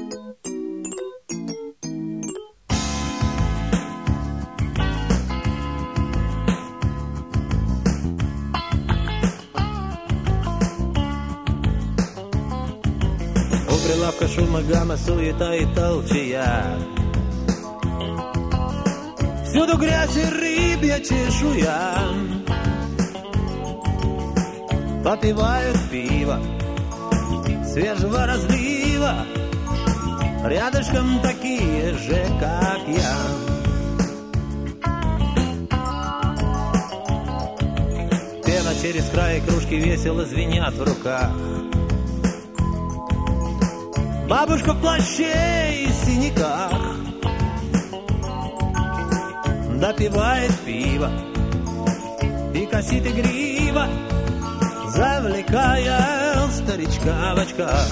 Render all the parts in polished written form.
Прилавка шума, гамма, суета и толчья. Всюду грязь и рыбья чешуя. Попивают пиво свежего разлива. Рядышком такие же, как я. Пена через край, кружки весело звенят в руках. Бабушка в плаще и синяках допивает пиво и косит игриво, завлекая старичка в очках.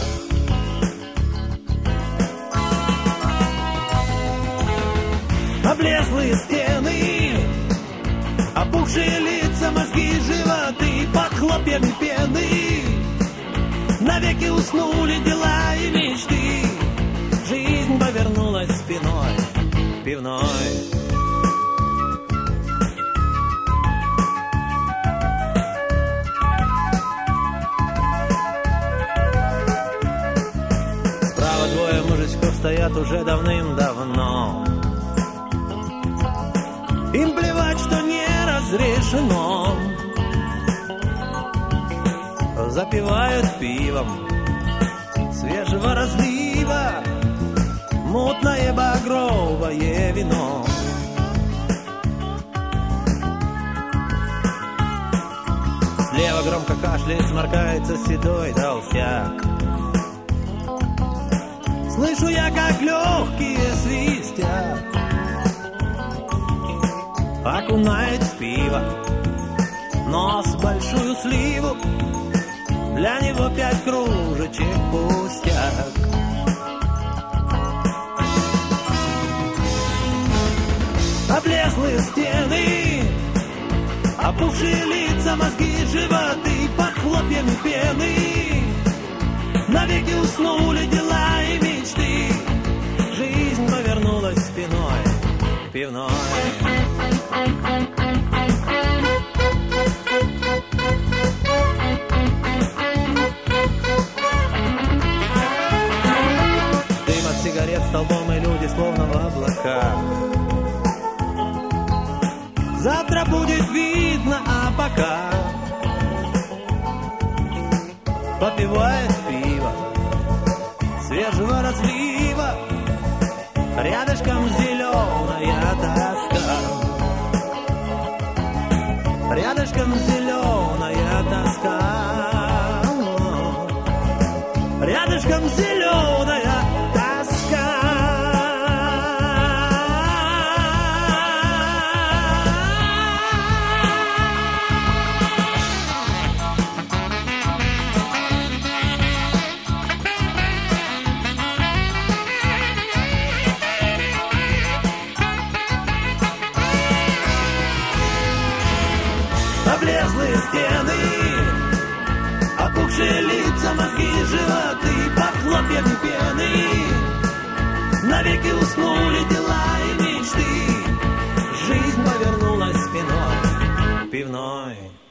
Облезлые стены, опухшие лица, мозги, животы под хлопьями пены. Навеки уснули дела и мечты. Жизнь повернулась спиной пивной. Справа двое мужичков стоят уже давным-давно. Им плевать, что не разрешено. Запивают пивом свежего разлива мутное багровое вино. Слева громко кашляет, сморкается седой толстяк. Слышу я, как легкие свистят. Окунает в пиво нос большую сливу. Для него 5 кружечек пустяк. Облезлые стены, опухшие лица, мозги, животы под хлопьями пены. Навеки уснули дела и мечты. Жизнь повернулась спиной пивной. Сигарет столбом и люди словно в облаках. Завтра будет видно, а пока попивает пиво свежего разлива. Рядышком зеленая тоска. Рядышком зеленая тоска. Рядышком зеленая. Облезлые стены, опухшие лица, мозги, животы под хлопьями пены. Навеки уснули дела и мечты. Жизнь повернулась спиной пивной.